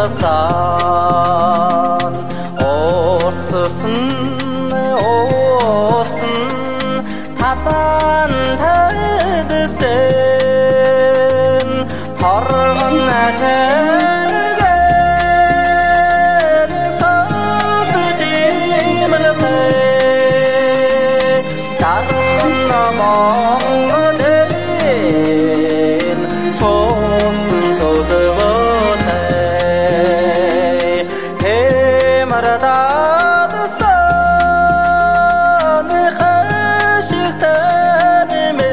сан орссон оосон татан тайдсэн хоргон ажиргэр саддимэртэй дархан намонголын туусан содготэй хэмардадсан хашигтэн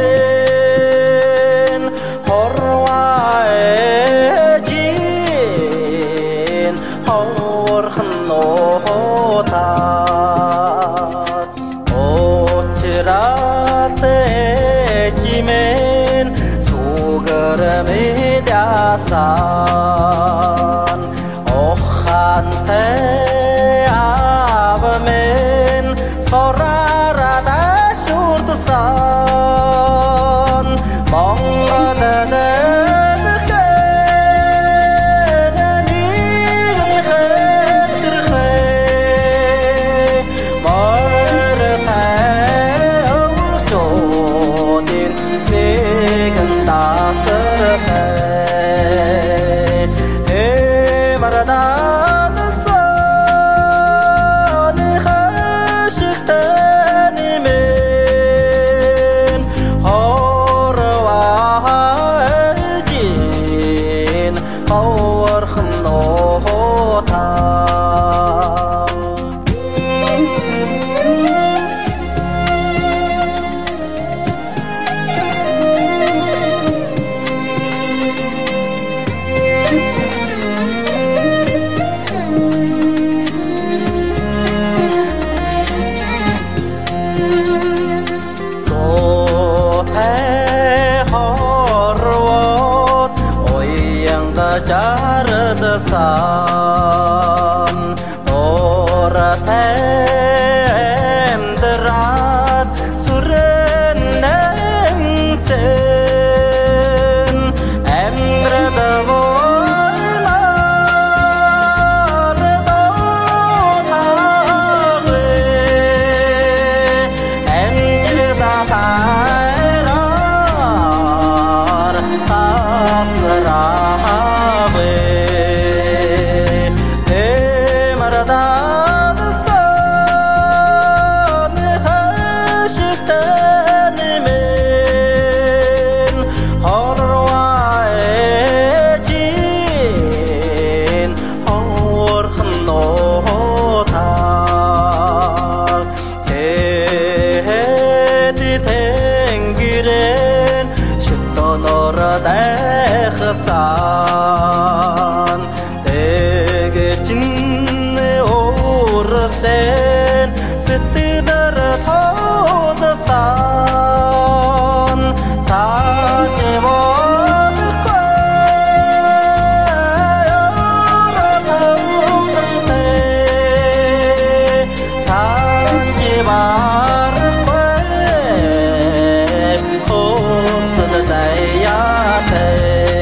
мен хорваэжин хорхон нотат очраатэжимен сугармэдясан охантай авмен сорарада шурдсан монголын сан оратэм дэрат сүрэнэнсэн эмрэдэвойлар дотагы эмжэдахайрар тасрагы сан тэгэж уурсэн сэтгэлээр тоодсан саажмодгүй саажмаргүй хосон заяатай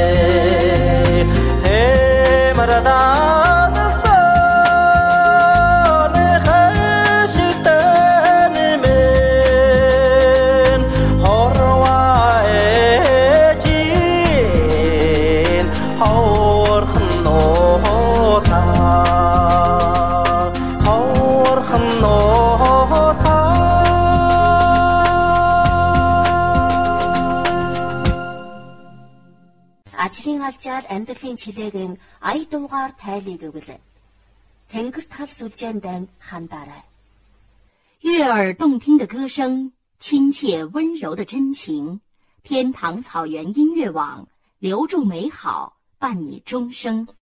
ажлын алжаал амьдралын чилээгэн ая дуугаар тайлыг өгөл. Тэнгэр тал сүлжээндэн хандаарай. 悦耳动听的歌声，亲切温柔的真情，天堂草原音乐网留住美好，伴你终生。